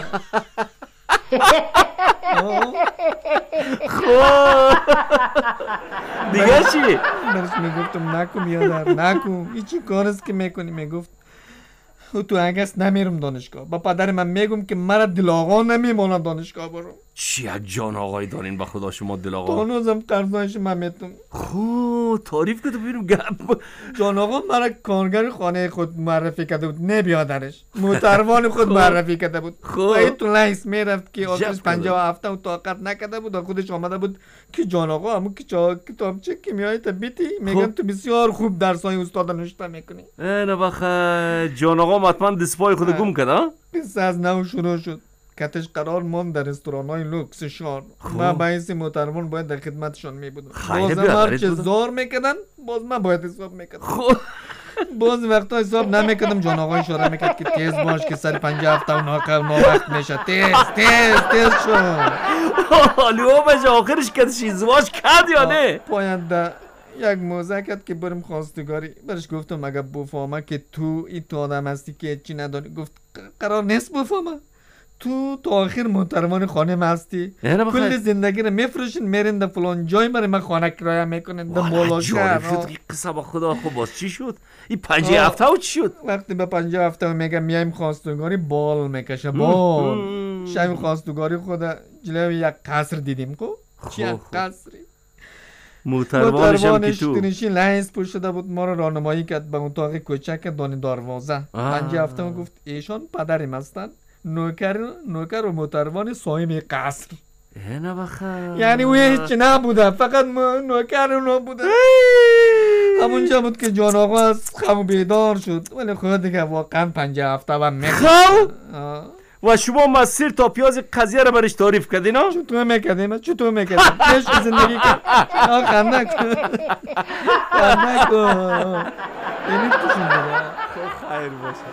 خوب دیگه چی؟ برش میگفتم نکن یادر نکن این چی کار است که میکنی؟ میگفت تو اگست نمیرم دانشگاه. با پدر من میگم که مرا دل آقا نمیمونه دانشگاه برم. چی یک جان آقایی دارین با خدا شما دل آقا؟ تانوزم قرضایش من میتونم. خوب تعریف کرده ببینم گپ. جان آقا مرا کارگر خانه خود معرفی کرده بود نه بیادرش موتروان خود معرفی کرده بود. خب تو لیس میرفت که آخرش پنجاه و هفته و طاقت نکرده بود و خودش آمده بود که جان آقا همون کتابچه کیمیای طبیعی میگن تو بسیار خوب درسای استاد نوشته میکنی. نه بخیر جان آقا حتما دسپای خود گم کرد ها؟ بیست از نو شروع شد. کتش قرار ماند در رستوران های لوکس شهر. من باعث محترمان باید در خدمتشان می بودم. باز هر چه زار میکردن باز من باید حساب میکردم. باز وقتا حساب نمیکردم جان آقا اشاره میکرد که تیز باش که سر پنجاه هفته و ناوقت میشه. تیز تیز تیز شد. حالا بشه آخرش کتش ازواج کرد یا نه؟ باید در یک موزه کرد که برم خواستگاری. برش گفتم اگه بفهمه که تو این تو آدم هستی که چی نداری. گفت قرار نیست بفهمه. تو تا آخر محترمان خانه ما هستی. کل زندگی رو میفروشین میرین در فلان جای برای من خانه کرایه میکنین در مولا شهر. شد قصه با خدا. خب باز چی شد؟ این پنجاه هفته و چی شد؟ وقتی به پنجاه هفته میگم میایم خواستگاری بال میکشه بال. شب خواستگاری خود جلوی یک قصر دیدیم. خب چی یک قصری موتروانش که تو دونشین لحظ پشت شده بود، ما رو راهنمایی کرد به اتاق کوچک دانی دروازه. پنج هفته ما گفت ایشان پدریم هستن، نوکر نوکر و موتروان صاحب قصر. نه بخیر، یعنی او هیچ نبوده، فقط نوکر اونا بوده. همونجا بود که جان آقا از خواب بیدار شد. ولی خود دیگه واقعا پنجاه هفته و خواب و شما مسیر تا پیاز قضیه رو برش تعریف کردین ها؟ چطور میکردیم؟ چطور میکردیم؟ نشت زندگی کرد. آه خنده کن خنده کن اینی کشون بده. خب خیر باشه.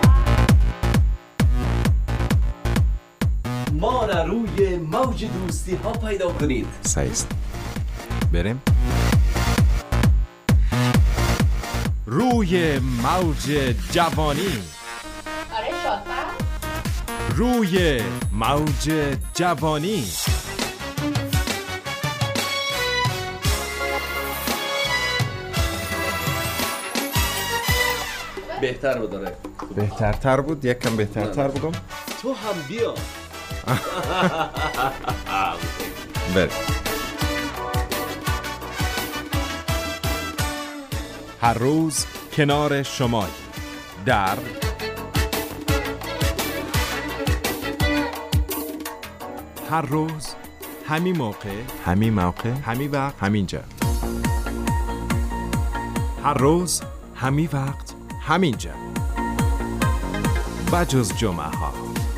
ما را روی موج دوستی ها پیدا کنید. سایست بریم روی موج جوانی. آره شاطر. روی موج جوانی. بهتر بود داره. بهترتر بود، یک کم بهترتر بودم. تو هم بیا. بریم. هر روز کنار شمای در هر روز همین موقع همین موقع همین وقت همینجا. هر روز همین وقت همینجا بجز جمعه ها.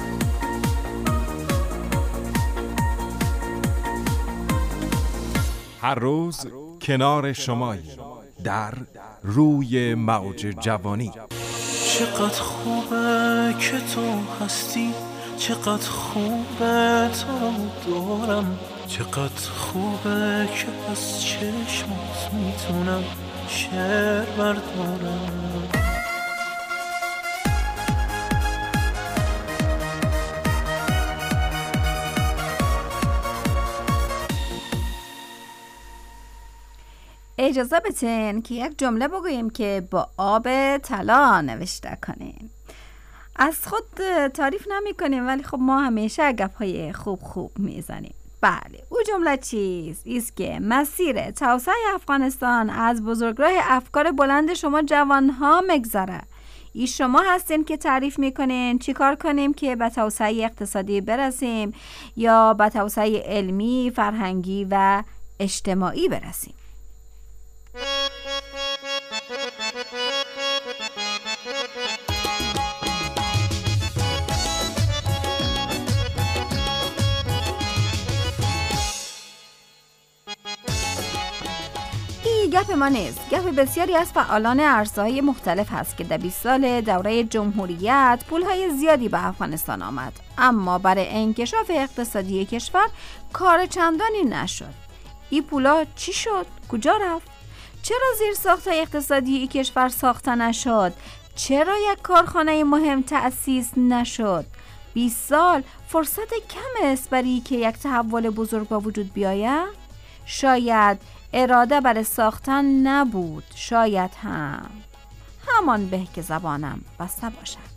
هر روز کنار شمایی در روی موج جوانی. چقدر خوبه که تو هستی، چقدر خوبه تو دارم، چقدر خوبه که از چشمات میتونم شعر بردارم. اجازه بدین که یک جمله بگوییم که با آب طلا نوشته کنیم. از خود تعریف نمی کنیم ولی خب ما همیشه گپ‌های خوب خوب میزنیم. بله، او جمله چیز است که مسیر توسعه افغانستان از بزرگراه افکار بلند شما جوانها مگذره. ای شما هستین که تعریف میکنین چی کار کنیم که به توسعه اقتصادی برسیم یا به توسعه علمی، فرهنگی و اجتماعی برسیم. گپ ما نیست. گپ بسیاری از فعالان عرصه‌های مختلف هست که در بیست سال دوره جمهوریت پولهای زیادی به افغانستان آمد، اما برای انکشاف اقتصادی کشور کار چندانی نشد. این پولا چی شد؟ کجا رفت؟ چرا زیر ساخت‌های اقتصادی این کشور ساخته نشد؟ چرا یک کارخانه مهم تأسیس نشد؟ بیست سال فرصت کم است برای که یک تحول بزرگ به وجود بیاید؟ شاید اراده برای ساختن نبود، شاید هم همان به که زبانم بسته باشد.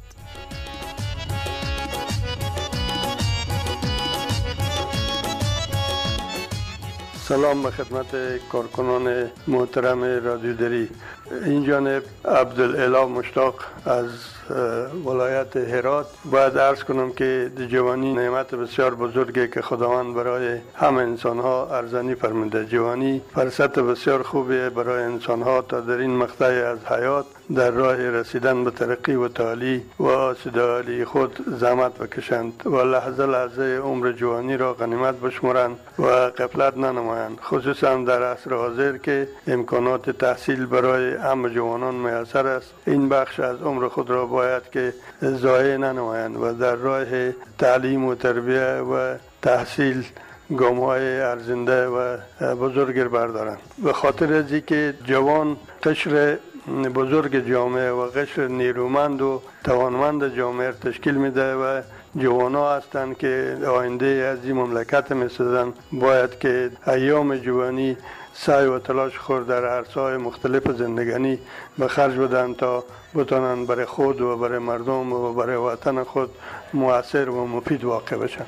سلام به خدمت کارکنان محترم رادیو دری. این جانب عبدالاله مشتاق از ولایت هرات. باید عرض کنم که جوانی نعمت بسیار بزرگی که خداوند برای همه انسانها ارزانی فرموده. جوانی فرصت بسیار خوبی برای انسانها تا در این مقطع از حیات در راه رسیدن به ترقی و تعالی و آسودالی خود زحمت بکشند و لحظه لحظه عمر جوانی را غنیمت بشمرند و غفلت ننمایند، خصوصا در عصر حاضر که امکانات تحصیل برای همه جوانان میسر است. این بخش از عمر خود را باید که ضایع ننمایند و در راه تعلیم و تربیه و تحصیل گام‌های ارزنده و بزرگ بردارند. به خاطر از اینکه جوان قشر بزرگ جامعه و قشر نیرومند و توانمند جامعه تشکیل میده و جوانا هستند که آینده از این مملکت میسازند. باید که ایام جوانی سعی و تلاش خود در عرصه‌های مختلف زندگانی به خرج بدن تا بتوانند برای خود و برای مردم و برای وطن خود مؤثر و مفید واقع بشن.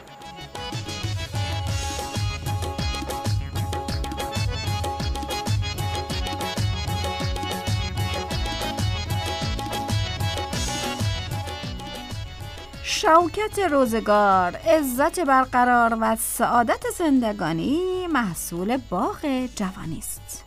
شوکت روزگار، عزت برقرار و سعادت زندگانی محصول باغ جوانی است.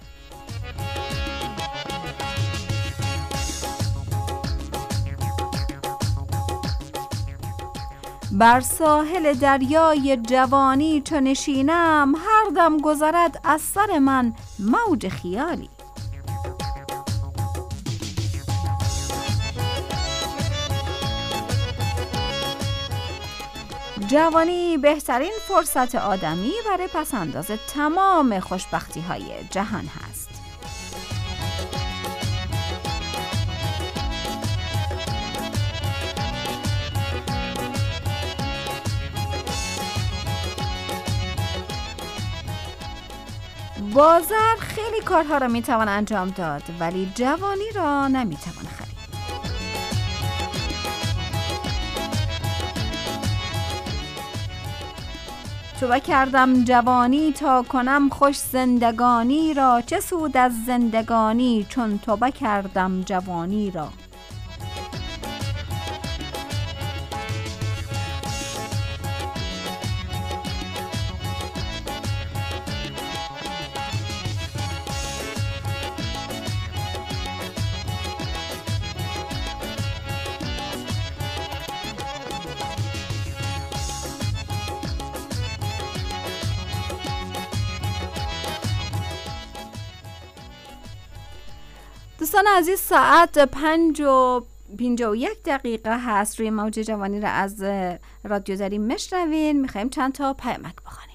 بر ساحل دریای جوانی چو نشینم، هر دم گذرد از سر من موج خیالی. جوانی بهترین فرصت آدمی برای پس‌انداز تمام خوشبختی‌های جهان هست. با زر خیلی کارها را میتوان انجام داد، ولی جوانی را نمیتوان خرید. توبه کردم جوانی تا کنم خوش زندگانی را، چه سود از زندگانی چون توبه کردم جوانی را. دوستان عزیز، ساعت پنج و پینجا و یک دقیقه هست. روی موج جوانی را از رادیو دری میشنوین. میخوایم چند تا پیامک بخونیم.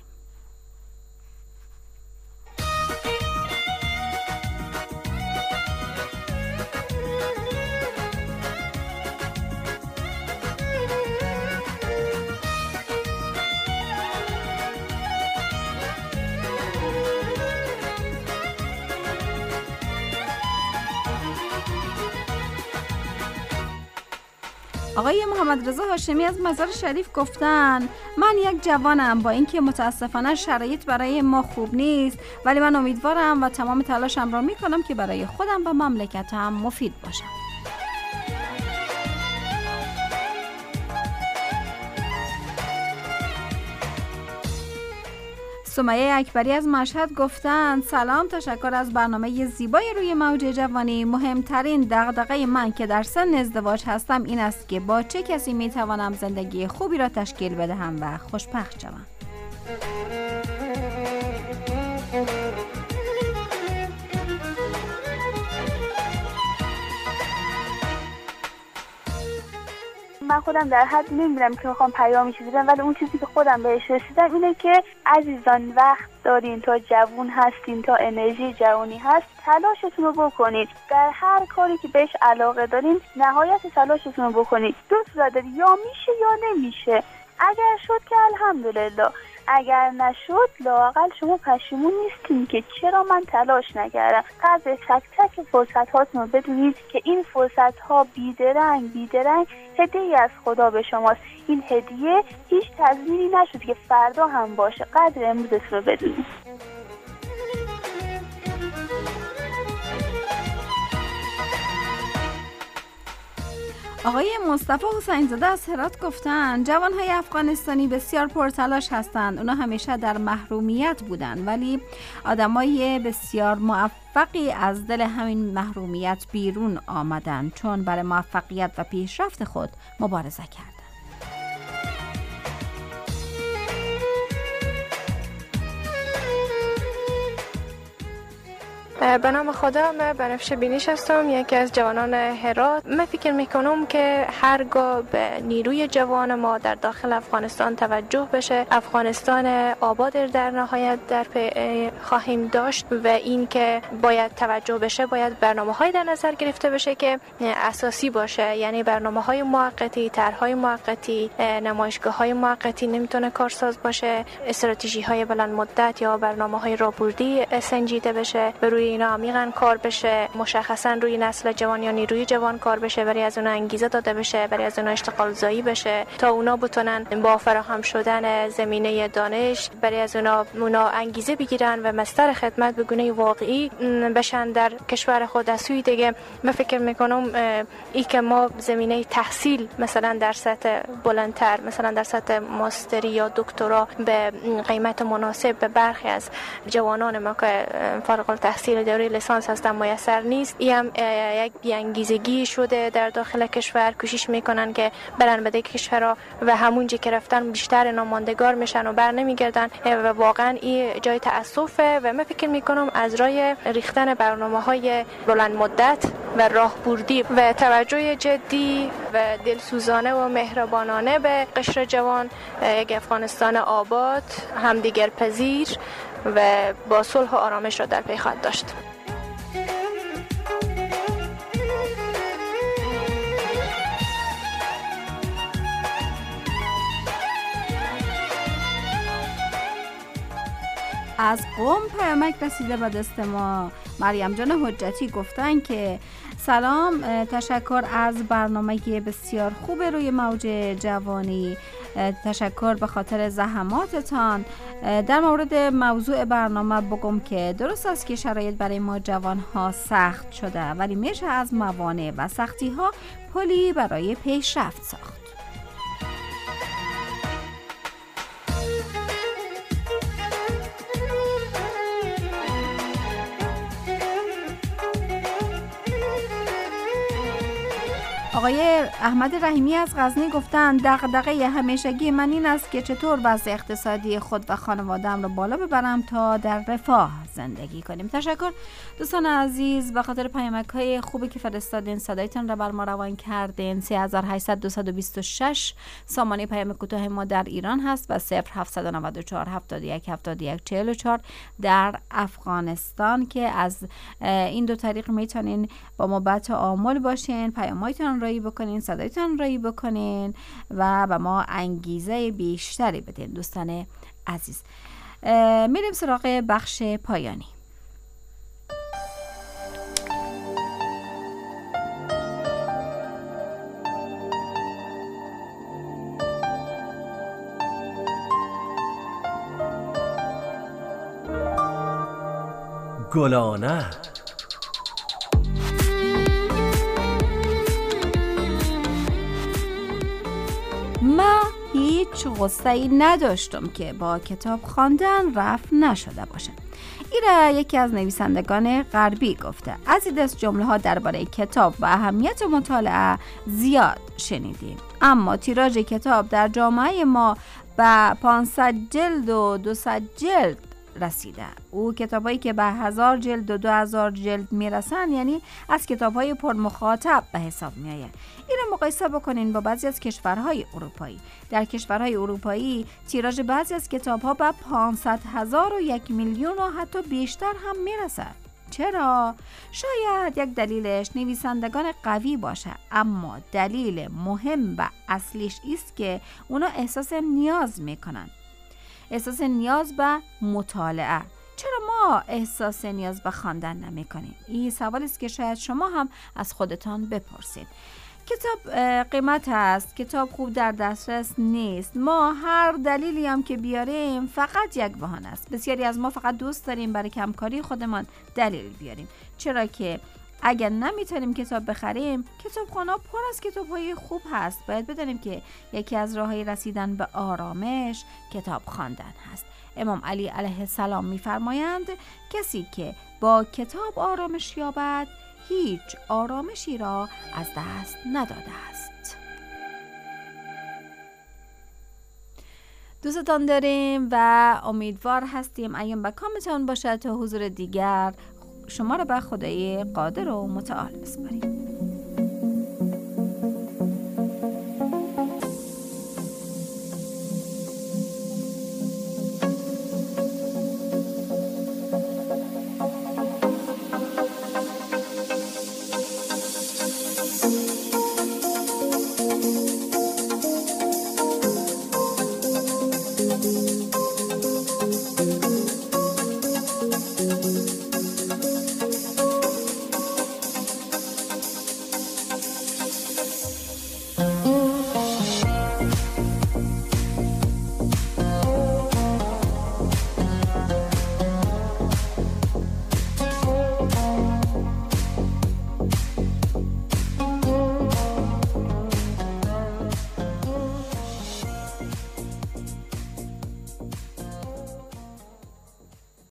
آقای محمد رضا هاشمی از مزار شریف گفتن من یک جوانم، با اینکه متاسفانه شرایط برای ما خوب نیست، ولی من امیدوارم و تمام تلاشم را میکنم که برای خودم و مملکتم مفید باشم. سمیه اکبری از مشهد گفتن سلام، تشکر از برنامه زیبای روی موج جوانی. مهمترین دغدغه من که در سن ازدواج هستم این است که با چه کسی میتوانم زندگی خوبی را تشکیل بدهم و خوشبخت شوم. من خودم در حد نمی‌بینم که بخوام پیامی چیزی بدم، ولی اون چیزی که خودم بهش رسیدم اینه که عزیزان وقت دارین، تا جوون هستین، تا انرژی جوانی هست، تلاشتون رو بکنید. در هر کاری که بهش علاقه دارین نهایت تلاشتون رو بکنید. دو صورت داره، یا میشه یا نمیشه. اگر شد که الحمدلله، اگر نشد لااقل شما پشیمون نیستین که چرا من تلاش نکردم. قدر تک تک فرصت هاتون رو بدونید که این فرصت ها بیدرنگ بیدرنگ هدیه از خدا به شماست. این هدیه هیچ تضمینی نشد که فردا هم باشه. قدر امروزتون رو بدونید. آقای مصطفی حسین زاده از هرات گفتن جوانهای افغانستانی بسیار پرتلاش هستند. اونا همیشه در محرومیت بودن، ولی آدمای بسیار موفقی از دل همین محرومیت بیرون آمدن، چون برای موفقیت و پیشرفت خود مبارزه کردن. به نام خدا، من بنفشه بینیش هستم، یکی از جوانان هرات. من فکر میکنم که هرگاه به نیروی جوان ما در داخل افغانستان توجه بشه، افغانستان آباد در نهایت در خواهیم داشت و این که باید توجه بشه، باید برنامه های در نظر گرفته بشه که اساسی باشه، یعنی برنامه های موقتی، طرحهای موقتی، نمایشگاه های موقتی نمیتونه کارساز باشه. استراتژی های بلند مدت یا برنامه های راهبردی سنجیده بشه، به روی اینا عمیقاً کار بشه، مشخصاً روی نسل جوان یا نیروی جوان کار بشه، برای از اونها انگیزه داده بشه، برای از اونها اشتغال زایی بشه تا اونا بتونن با فراهم شدن زمینه دانش برای از اونها اونا انگیزه بگیرن و مستر خدمت به گونه واقعی بشن در کشور خود. از سوی دیگه من فکر میکنم ای که ما زمینه تحصیل مثلا در سطح بلندتر، مثلا در سطح ماستری یا دکترا به قیمت مناسب به برخی از جوانان ما که فارغ التحصیل دوره لیسانس هستن میسر نیست، این هم یک بی‌انگیزگی شده در داخل کشور. کوشش میکنن که برن به کشورها و همونجا که رفتن بیشتر ناماندگار میشن و بر نمیگردن و واقعا این جای تأسفه. و من فکر میکنم از رای ریختن برنامه‌های بلند مدت و راهبردی و توجه جدی و دلسوزانه و مهربانانه به قشر جوان، یک افغانستان آباد، همدیگر پذیر و با صلح و آرامش را در پی خواهد داشت. از قم پیامک رسیده به دست ما. مریم جان حجتی گفتن که سلام، تشکر از برنامه بسیار خوب روی موج جوانی، تشکر به خاطر زحماتتان. در مورد موضوع برنامه بگم که درست است که شرایط برای ما جوان ها سخت شده، ولی میشه از موانع و سختی ها پلی برای پیشرفت ساخت. آقای احمد رحیمی از غزنی گفتن دغدغه همیشگی من این است که چطور وضع اقتصادی خود و خانواده‌ام رو بالا ببرم تا در رفاه زندگی کنیم. تشکر دوستان عزیز به خاطر پیامک‌های خوبی که فرستادین، صدایتان را بر ما روان کردین. سه هزار و هشتصد دویست و بیست و شش سامانه پیام کوتاه ما در ایران هست و صفر هفتصد و نود و چهار هفتاد و یک هفتاد و یک چهل و چهار در افغانستان که از این دو طریق میتونین با ما با تعامل باشین، پیام‌هایتان رایی بکنین، صدایتان رایی بکنین و به ما انگیزه بیشتری بدین. دوستان عزیز میریم سراغ بخش پایانی. گلانه ما هیچ غصه‌ای نداشتم که با کتاب خواندن رفع نشده باشه. ایره یکی از نویسندگان غربی گفته. از این دست جمله ها درباره کتاب و اهمیت مطالعه زیاد شنیدیم، اما تیراژ کتاب در جامعه ما به پانصد جلد و دویست جلد رسیده. او کتابایی که به هزار جلد و دو هزار جلد میرسن یعنی از کتابهای پر مخاطب به حساب میآید. این رو مقایسه بکنین با بعضی از کشورهای اروپایی. در کشورهای اروپایی تیراژ بعضی از کتابها به پانصد هزار و یک میلیون و حتی بیشتر هم میرسد. چرا؟ شاید یک دلیلش نویسندگان قوی باشه، اما دلیل مهم و اصلیش است که اونا احساس نیاز میکنن. احساس نیاز به مطالعه. چرا ما احساس نیاز به خواندن نمی کنیم؟ این سوالی است که شاید شما هم از خودتان بپرسید. کتاب قیمت است، کتاب خوب در دسترس نیست. ما هر دلیلی هم که بیاریم فقط یک بهانه است. بسیاری از ما فقط دوست داریم برای کمکاری خودمان دلیل بیاریم، چرا که اگر نمیتونیم کتاب بخریم، کتابخانه‌ها پر از کتاب‌های خوب هست. باید بدانیم که یکی از راه‌های رسیدن به آرامش کتاب خواندن هست. امام علی علیه السلام می‌فرمایند کسی که با کتاب آرامش یابد هیچ آرامشی را از دست نداده است. دوستتان داریم و امیدوار هستیم ایام به کامتان باشد تا حضور دیگر شما را به خدای قادر و متعال بسپاریم.